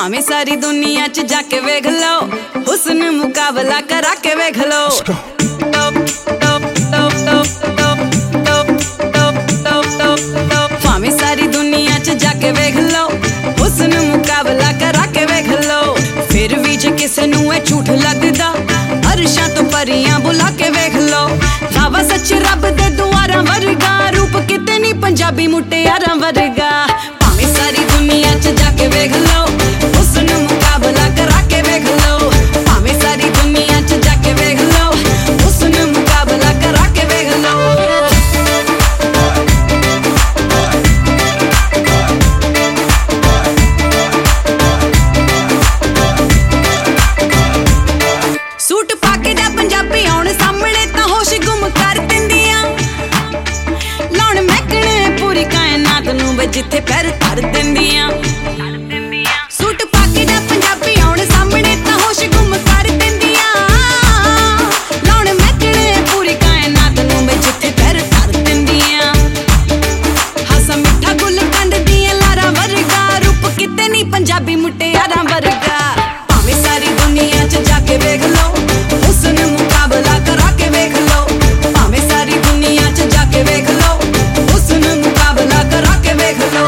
भावें सारी दुनिया च जाके वेख लो, हुस्न मुकाबला करा के वेख लो। भावें सारी दुनिया च जाके वेख लो, हुस्न मुकाबला करा के वेख लो। फिर भी जे किसे नू ए झूठ लगदा, अरशां तो परियां बुला के वेख लो। बाबा सच रब दे दुआरां वर्गा, रूप किते नी पंजाबी मुटियारां वर्गा। भावें सारी दुनिया च जाके वेख लो, हुस्न मुकाबला करा के वेख लो। भावें सारी दुनिया च जाके वेख लो, हुस्न मुकाबला करा के वेख लो। सूट पाके दा पंजाबी आउण सामने तां होश गुम कर दिंदियां, लाउण महकणे पूरी कायनात नूं वे जिथे पैर धर दिंदियां। सूट पाके दा पंजाबी आउण सामने तां होश गुम कर दिंदियां, लाउण महकणे पूरी कायनात नूं वे जिथे पैर धर दिंदियां। हासा मिठा गुल कंड दियां लारां वर्गा, रूप किते नी पंजाबी मुटियारां वर्गा। भावें सारी दुनिया च जाके वेख लो, हुस्न मुकाबला करा के वेख लो। भावें सारी दुनिया च जाके वेख लो, हुस्न मुकाबला करा के वेख लो।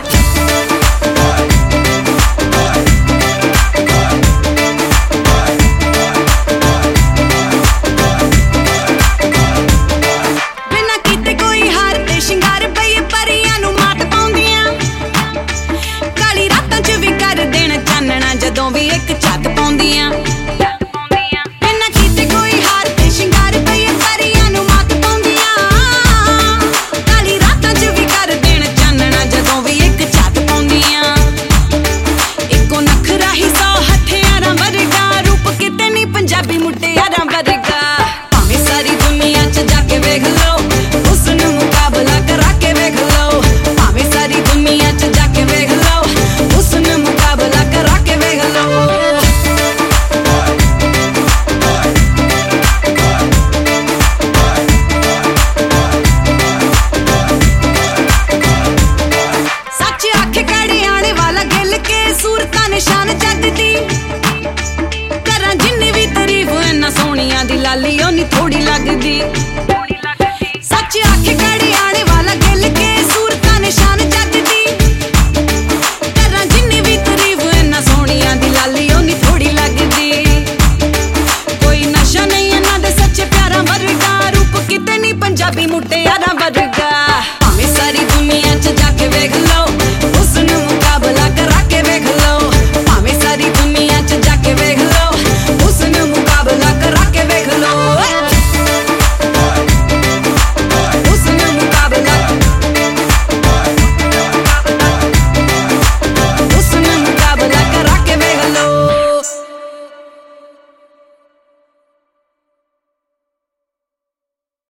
बिना कीते कोई हार ते शिंगार पई परियां नूं मात पाउंदियां, काली रातां च भी कर देण चानणा जदों भी एक छत पाउंदियां। बिना कीते कोई हार ते शिंगार पई परियां नूं मात पाउंदियां, काली रातां च भी कर देण चानणा जदों भी एक छत पाउंदियां। इक्को नखरा ही 100 हथियारां वर्गा, रूप किते नी पंजाबी मुटियारां वर्गा। भावें सारी दुनिया च जाके वेख लो, हुस्न मुकाबला करा के वेख लो। भावें सारी दुनिया च जाके वेख लो, हुस्न मुकाबला करा के वेख लो। सच आखे कड़े आने वाला गिल के, सूरतां निशान जग दी। करां जिन्नी भी तारीफ इन्ना सोहणियां दी लाली ओनी थोड़ी लगदी। सच आखे कड़े आने वाला गिल के, सूरतां निशान जग दी। करां जिन्नी भी तारीफ इन्ना सोहणियां दी लाली ओनी थोड़ी लगदी। कोई नशा नहीं इन्हां दे सच्चे प्यारां वर्गा, रूप किते नी पंजाबी मुटिया